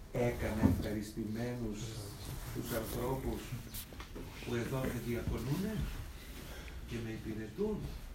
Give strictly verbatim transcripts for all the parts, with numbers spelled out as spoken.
έκανε ευχαριστημένους τους ανθρώπους που εδώ με διακονούνε και με υπηρετούν?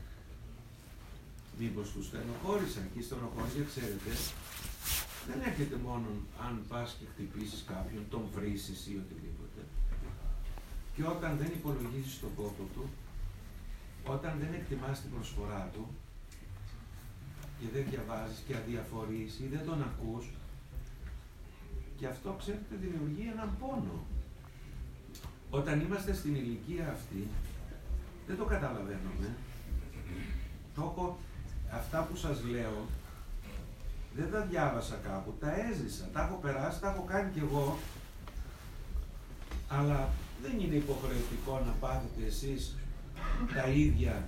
Μήπως τους στενοχώρησαν? Και η στενοχώρια, ξέρετε, δεν έρχεται μόνο αν πας και χτυπήσεις κάποιον, τον βρήσεις ή οτιδήποτε. Και όταν δεν υπολογίζεις τον κόπο του, όταν δεν εκτιμάς την προσφορά του και δεν διαβάζεις και αδιαφορείς ή δεν τον ακούς, και αυτό, ξέρετε, δημιουργεί έναν πόνο. Όταν είμαστε στην ηλικία αυτή, δεν το καταλαβαίνουμε. Το έχω, αυτά που σας λέω, δεν τα διάβασα κάπου, τα έζησα, τα έχω περάσει, τα έχω κάνει κι εγώ, αλλά δεν είναι υποχρεωτικό να πάθετε εσείς τα ίδια.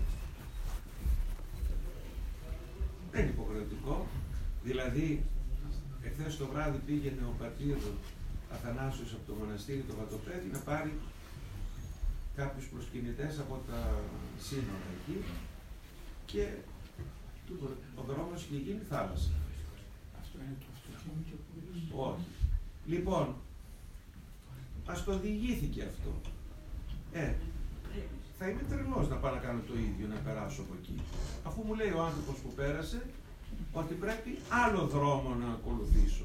Δεν είναι υποχρεωτικό. Δηλαδή, εχθές το βράδυ πήγαινε ο πατήρ Αθανάσιος από το μοναστήρι το Βατοπέδι να πάρει κάποιους προσκυνητές από τα σύνορα εκεί και ο δρόμος είχε γίνει θάλασσα. Όχι. Λοιπόν, ας το διηγήθηκε αυτό. Ε, θα είμαι τρελός να πάω να κάνω το ίδιο, να περάσω από εκεί. Αφού μου λέει ο άνθρωπος που πέρασε ότι πρέπει άλλο δρόμο να ακολουθήσω.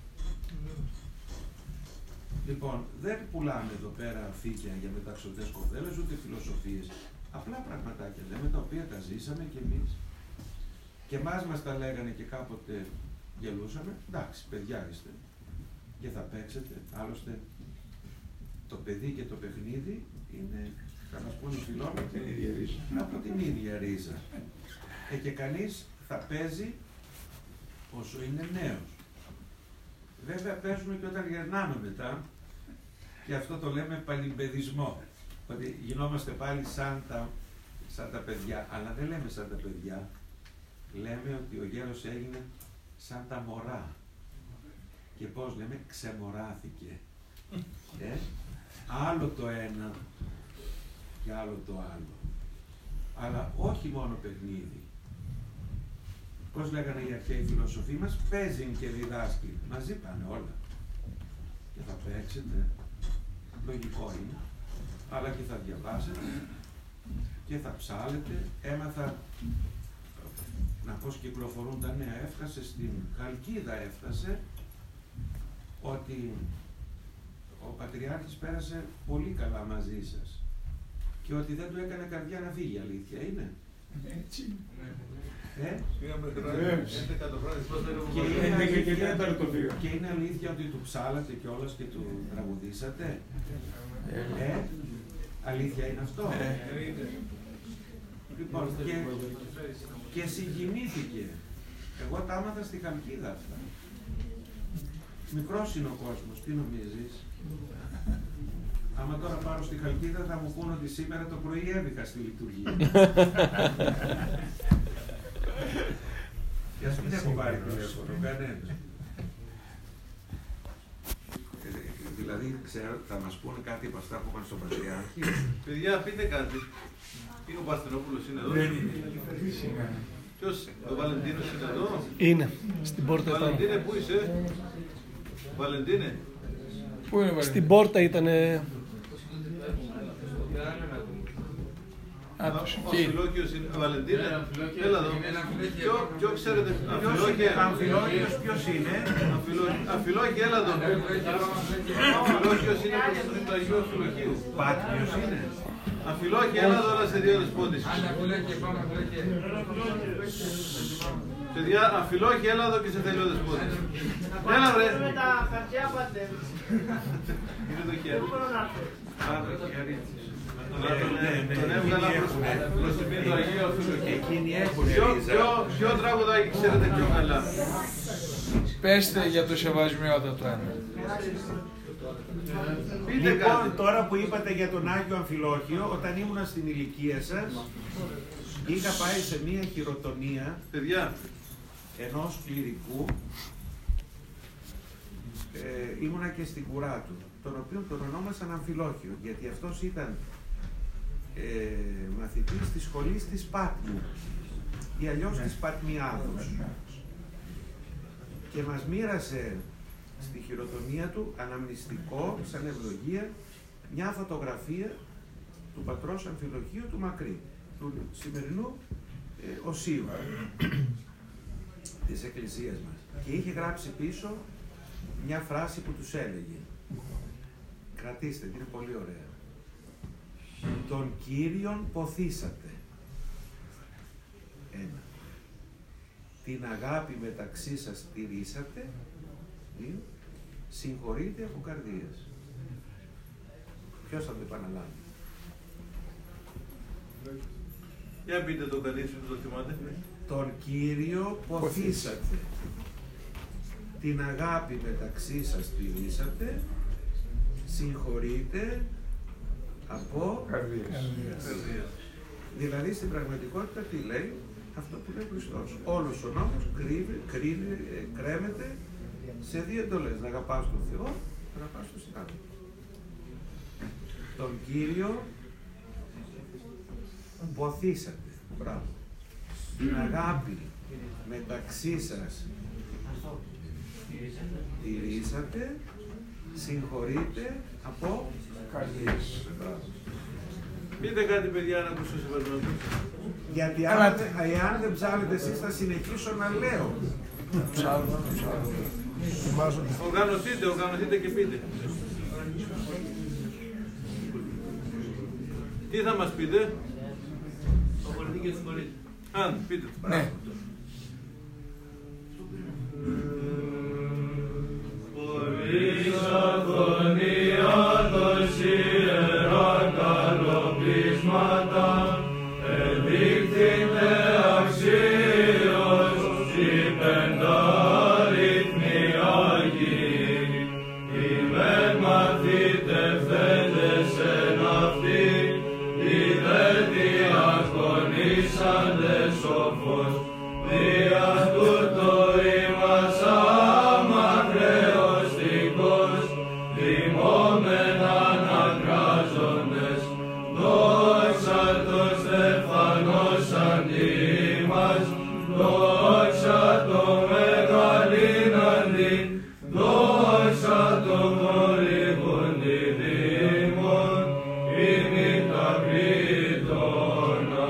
Λοιπόν, δεν πουλάμε εδώ πέρα φύκια για μεταξωτές κοπέλες, ούτε φιλοσοφίες. Απλά πραγματάκια λέμε, τα οποία τα ζήσαμε κι εμείς. Και εμάς μας τα λέγανε και κάποτε γελούσαμε. Εντάξει, παιδιά είστε και θα παίξετε. Άλλωστε, το παιδί και το παιχνίδι είναι, θα μας πούνε οι φιλόλογοι, από την ίδια ρίζα. Ε, και κανείς θα παίζει όσο είναι νέος. Βέβαια παίζουμε και όταν γερνάμε μετά, και αυτό το λέμε παλιμπαιδισμό, ότι γινόμαστε πάλι σαν τα, σαν τα παιδιά, αλλά δεν λέμε σαν τα παιδιά, λέμε ότι ο γέρος έγινε σαν τα μωρά. Και πώς λέμε, ξεμοράθηκε. Ε? Άλλο το ένα και άλλο το άλλο. Αλλά όχι μόνο παιχνίδι. Πώς λέγανε οι αρχαίοι φιλοσοφοί μας, παίζει και διδάσκει. Μαζί πάνε όλα. Και θα παίξετε, λογικό είναι, αλλά και θα διαβάσετε και θα ψάλετε. Έμαθα να πώς κυκλοφορούν τα νέα. Έφτασε στην Χαλκίδα, έφτασε ότι ο Πατριάρχης πέρασε πολύ καλά μαζί σας και ότι δεν του έκανε καρδιά να φύγει, αλήθεια είναι? Έτσι. Ε? Και, και είναι αλήθεια ότι του ψάλατε κιόλας και του τραγουδήσατε? Ε? Αλήθεια είναι αυτό? Λοιπόν, και, και συγκινήθηκε. Εγώ τα άμαθα στη Χαλκίδα αυτά. Μικρός είναι ο κόσμος, τι νομίζεις? Άμα τώρα πάρω στη Χαλκίδα θα μου πούν ότι σήμερα το πρωί έβηχα στη λειτουργία. Και ας μην έχω πάρει τηλέφωνο, κανένας. Δηλαδή, ξέρω, θα μας πούνε κάτι από αυτά που είπαν στον Πατριάρχη. Παιδιά, πείτε κάτι. Είναι ο Παστρινόπουλος, είναι εδώ? δεν είναι. Ποιος, ο Βαλεντίνος είναι εδώ? Είναι, στην πόρτα ήταν. Βαλεντίνε, πού είσαι? Βαλεντίνε. Πού είναι, στην πόρτα ήτανε. Ο Αμφιλόκιος είναι, ο Βαλεντίνε. Έλα εδώ. Ποιο ξέρετε, Αμφιλόκιος ποιος είναι? Αμφιλόκιο, έλα εδώ. Αμφιλόκιος είναι προς το Αγίου Αμφιλοκίου. Πάτριος είναι? Αμφιλόκιο, έλα εδώ να σε δύο δεσπότης. Παιδιά, Αμφιλόκιο, έλα εδώ και σε θέλει ο δεσπότης. Έλα βρε. Με τα χαρτιά πάτε. Είναι το χέρι. Πάμε το χέρι. Τον έβγαλα προς την πίνη του Αγίου Αμφιλοκίου. Εκείνοι έχουν ρίζα. Ποιο τραγουδάκι ξέρετε πιο καλά? Πέστε για το σεβασμιότατο ένα. Λοιπόν, τώρα που είπατε για τον Άγιο Αμφιλόκιο, όταν ήμουνα στην ηλικία σας, είχα πάει σε μία χειροτονία, παιδιά, ενός κληρικού, ε, ήμουνα και στην κουρά του, τον οποίο τον ονόμασαν Αμφιλόκιο, γιατί αυτός ήταν ε, μαθητής της σχολής της Πάτμου ή αλλιώς της Πατμιάδος, και μας μοίρασε στη χειροτονία του, αναμνηστικό, σαν ευλογία, μια φωτογραφία του πατρός Αμφιλοχίου του Μακρύ, του σημερινού ε, οσίου της Εκκλησίας μας. Και είχε γράψει πίσω μια φράση που τους έλεγε. Κρατήστε, είναι πολύ ωραία. Τον Κύριον ποθήσατε. Ένα. Την αγάπη μεταξύ σας τηρήσατε. Δύο. Συγχωρείτε από καρδίας. Ποιος θα το επαναλάβει? Για πείτε το κανείς που το θυμάται. Τον Κύριο ποθήσατε. Την αγάπη μεταξύ σας τηρήσατε. Συγχωρείτε από καρδίας. Δηλαδή στην πραγματικότητα τι λέει? Αυτό που λέει ο Χριστός. Όλος ο νόμος κρύβει, κρύβει, κρέμεται σε δύο εντολές. Να αγαπάς τον Θεό, να αγαπάς τον συνάδελφο. Τον Κύριο ποθήσατε. Μπράβο. Την αγάπη μεταξύ σας τηρήσατε, συγχωρείτε από καρδίες. Πείτε κάτι, παιδιά, να ακούσω σε βαρνό. Γιατί αν, εάν δεν ψάλετε εσείς θα συνεχίσω να λέω. Οργανωθείτε, οργανωθείτε και πείτε. Τι θα μας πείτε? Αν, πείτε. Ναι. Χωρίς αγωνία δώσει ιερά καλοπίσματα, εδείχθητε αξίως οι πεντάριθμοι Άγιοι. Ημέν μαθητευθέντες εν αυτοί, οι δε διακονήσαντες σοφός, δια τούτο ημάς αμαχρεωστικός, θυμόμεν ανακράζοντες, δόξα το Στεφανός αντί μας, δόξα το μεγαλήν αντί, δόξα το χορηγούντι δήμον, ημί τα κρήτωνα.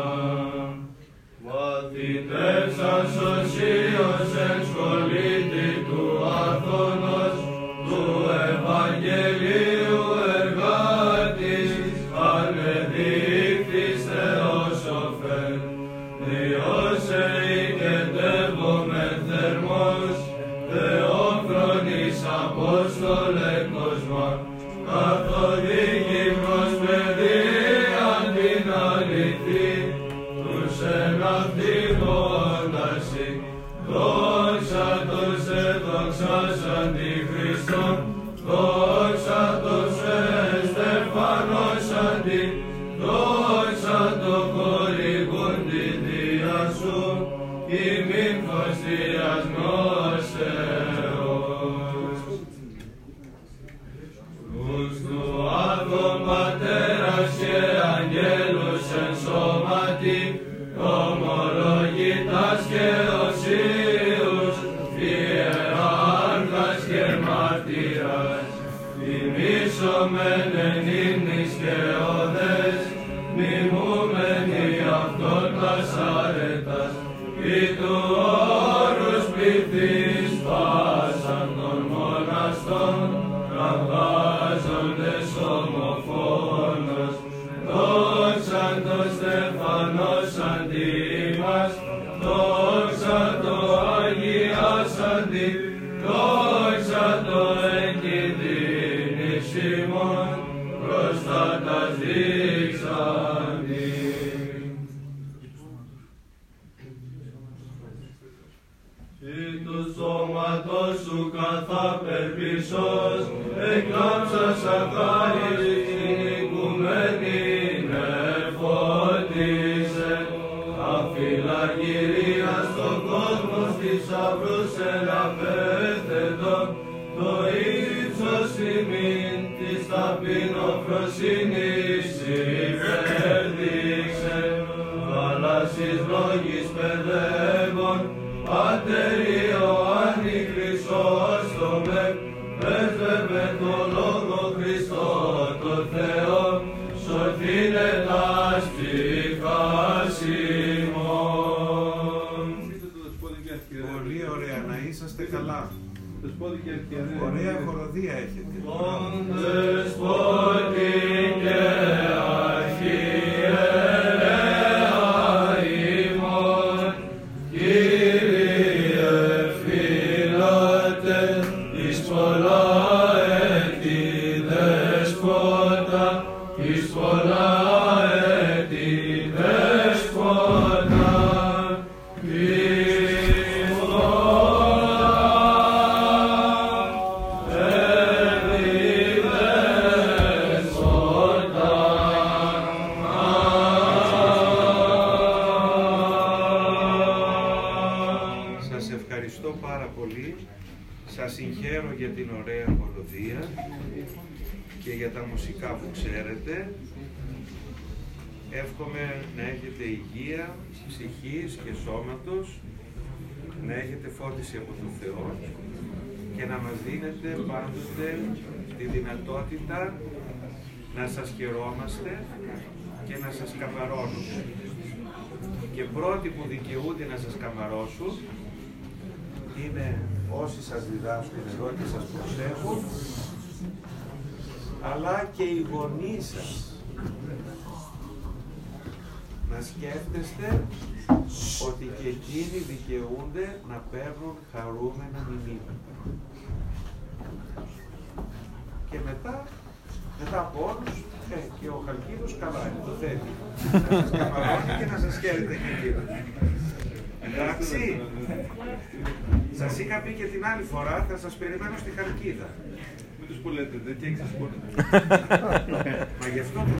Μαθητεύσαν σωσίως εν σχολήτη του Αθώνος, του Ευαγγελίου εργάτης, ανεδείχθης Θεός οφέν, Διός εικετεύομεν θερμός, Θεόφρονης Απόστολε κοσμά, καθοδήγη προς παιδείαν την αληθή, τους εν αυτοί δόντασι, δόξα τους εδοξάσαν τη Χριστόν, δόξα τους Στεφανός αντί, δόξα το χορηγούντι δια σου, ημίν φωστίας γνώσεως. Τους του Άδων Πατέρας και αγγέλους εν σώματι, ομολογητάς και οσίους, ιεράρχας και μάρτυρας, τιμήσομεν εν ύμνης και οδές, μιμούμενοι αυτόν τας αρετάς, ή του όρους πληθείς πάσαν των μοναστών, καυγάζοντες ομοφόνος, δόξαν το Στεφανός αντί μας, δόξα το αγιάσαντι, δόξα το εγκυδίνης ημών, προστάτας δείξαντι. Ή του σώματος σου καθαπερπισός, εκλάψας ακάριστοι την οικουμένη νεφώτισε, αφιλαγυρία στον κόσμο στις αυρούς ελαπέθετον, το ύψος ημίν της ταπεινοφροσύνης υπερδείξε, θάλασσης λόγης παιδεύων, Πάτερ Ιωάννη Χρυσό, σώστομε, πρέσβευε το Λόγο Χριστό το Θεό, σωθήνε τας ψυχάς ημών. Πολύ ωραία, να είσαστε καλά. Ωραία χοροδία έχετε. Τον Δεσπότη και Αρχιερέα ημών, Κύριε φύλατε εις πολλά έτη Δεσπότα, εις πολλά έτη Δεσπότα, σας συγχαίρω για την ωραία χοροδία και για τα μουσικά που ξέρετε. Εύχομαι να έχετε υγεία ψυχής και σώματος, να έχετε φώτιση από τον Θεό και να μας δίνετε πάντοτε τη δυνατότητα να σας χαιρόμαστε και να σας καμαρώνουμε. Και πρώτοι που δικαιούνται να σας καμαρώσουν είναι όσοι σας διδάσκουν εδώ και σας προσέχουν, αλλά και οι γονείς σας. Να σκέφτεστε ότι και εκείνοι δικαιούνται να παίρνουν χαρούμενα μηνύματα. Και μετά, μετά από όλους, ε, και ο Χαλκίδος καλά είναι, το θέλει. Να σας καμαρώνει και να σας χαίρεται και εκείνο. Εντάξει. Σας είχα πει και την άλλη φορά, θα σας περιμένω στη Χαλκίδα. Μην τους πουλέτε, δεν και έχεις τις πουλέτε. Μα γι' αυτό